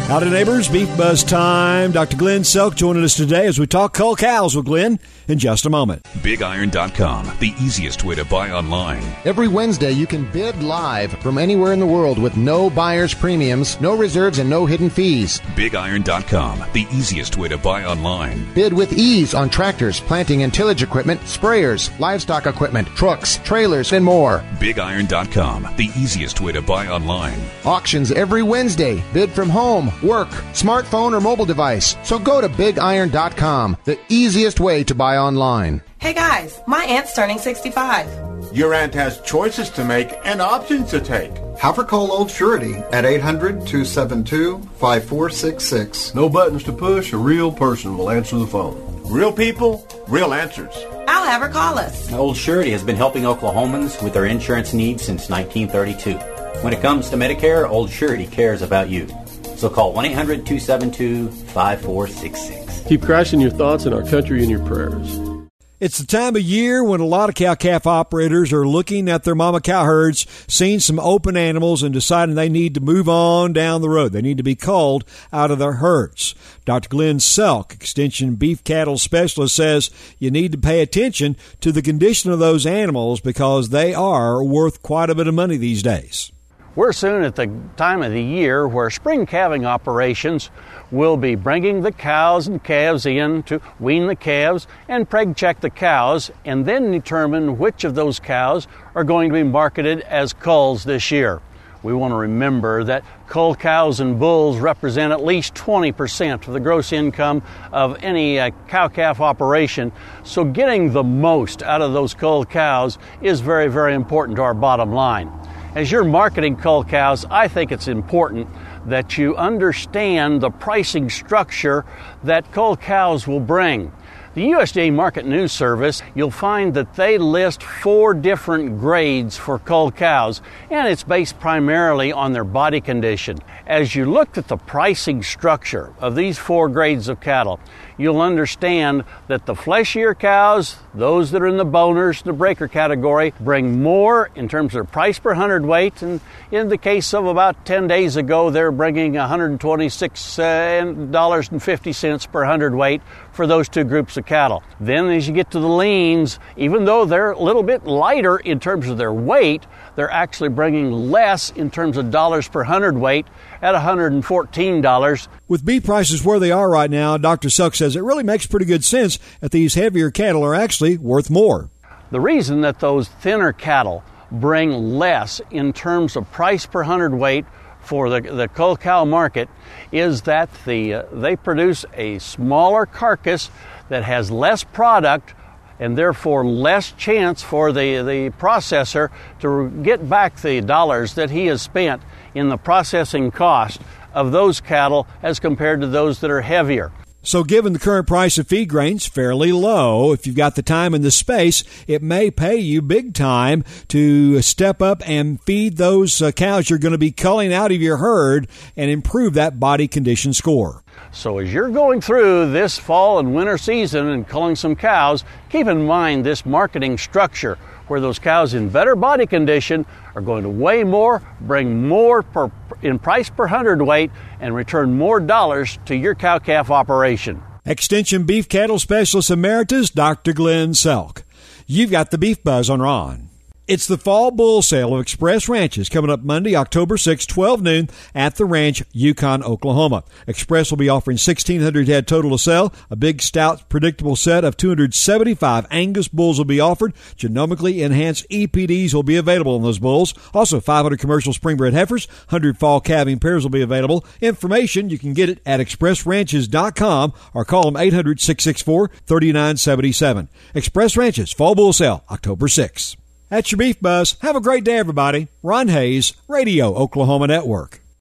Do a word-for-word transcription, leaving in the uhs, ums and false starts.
Howdy, neighbors. Beef Buzz time. Doctor Glenn Selk joining us today as we talk cull cows with Glenn in just a moment. Big Iron dot com, the easiest way to buy online. Every Wednesday, you can bid live from anywhere in the world with no buyer's premiums, no reserves, and no hidden fees. Big Iron dot com, the easiest way to buy online. Bid with ease on tractors, planting and tillage equipment, sprayers, livestock equipment, trucks, trailers, and more. Big Iron dot com, the easiest way to buy online. Auctions every Wednesday. Bid from home, work, smartphone, or mobile device. So go to Big Iron dot com, the easiest way to buy online. Hey guys, my aunt's turning sixty-five. Your aunt has choices to make and options to take. Havercol Old Surety at eight hundred, two seven two, five four six six. No buttons to push, a real person will answer the phone. Real people, real answers. I'll have her call us. Old Surety has been helping Oklahomans with their insurance needs since nineteen thirty-two. When it comes to Medicare, Old Surety cares about you. So call one eight hundred, two seven two, five four six six. Keep Christ in your thoughts and our country in your prayers. It's the time of year when a lot of cow-calf operators are looking at their mama cow herds, seeing some open animals, and deciding they need to move on down the road. They need to be culled out of their herds. Doctor Glenn Selk, Extension Beef Cattle Specialist, says you need to pay attention to the condition of those animals because they are worth quite a bit of money these days. We're soon at the time of the year where spring calving operations will be bringing the cows and calves in to wean the calves and preg check the cows and then determine which of those cows are going to be marketed as culls this year. We want to remember that cull cows and bulls represent at least twenty percent of the gross income of any uh, cow-calf operation, so getting the most out of those cull cows is very, very important to our bottom line. As you're marketing cull cows, I think it's important that you understand the pricing structure that cull cows will bring. The U S D A Market News Service, you'll find that they list four different grades for cull cows, and it's based primarily on their body condition. As you look at the pricing structure of these four grades of cattle, you'll understand that the fleshier cows, those that are in the boners, the breaker category, bring more in terms of price per hundredweight. And in the case of about ten days ago, they're bringing one hundred twenty-six dollars and fifty cents per hundredweight for those two groups of cattle. Then as you get to the leans, even though they're a little bit lighter in terms of their weight, they're actually bringing less in terms of dollars per hundredweight at one hundred fourteen dollars. With beef prices where they are right now, Doctor Selk says it really makes pretty good sense that these heavier cattle are actually worth more. The reason that those thinner cattle bring less in terms of price per hundredweight for the, the cull cow market is that the uh, they produce a smaller carcass that has less product and therefore less chance for the, the processor to get back the dollars that he has spent in the processing cost of those cattle as compared to those that are heavier. So given the current price of feed grains, fairly low, if you've got the time and the space, it may pay you big time to step up and feed those uh, cows you're going to be culling out of your herd and improve that body condition score. So as you're going through this fall and winter season and culling some cows, keep in mind this marketing structure where those cows in better body condition are going to weigh more, bring more per, in price per hundredweight, and return more dollars to your cow-calf operation. Extension Beef Cattle Specialist Emeritus, Doctor Glenn Selk. You've got the Beef Buzz on Ron. It's the Fall Bull Sale of Express Ranches coming up Monday, October sixth, twelve noon at the ranch, Yukon, Oklahoma. Express will be offering sixteen hundred head total to sell. A big, stout, predictable set of two hundred seventy-five Angus bulls will be offered. Genomically enhanced E P Ds will be available on those bulls. Also, five hundred commercial spring-bred heifers, one hundred fall calving pairs will be available. Information, you can get it at express ranches dot com or call them eight hundred, six six four, three nine seven seven. Express Ranches Fall Bull Sale, October sixth. That's your Beef Buzz. Have a great day, everybody. Ron Hayes, Radio Oklahoma Network.